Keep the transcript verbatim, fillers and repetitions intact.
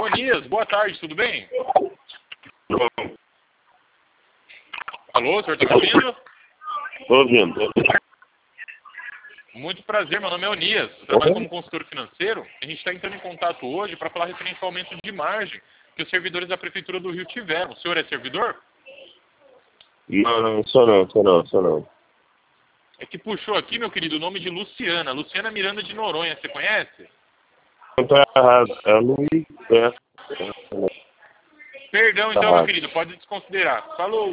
Onias, boa tarde, tudo bem? Não. Alô, o senhor está me ouvindo? Tô ouvindo. Muito prazer, meu nome é Onias, eu trabalho como consultor financeiro. A gente está entrando em contato hoje para falar referente ao aumento de margem que os servidores da Prefeitura do Rio tiveram. O senhor é servidor? Não, não, só não, só não, só não. É que puxou aqui, meu querido, o nome de Luciana. Luciana Miranda de Noronha, você conhece? Não tá errado. É Luiz. É. Perdão, Tá então, meu errado. querido, pode desconsiderar. Falou!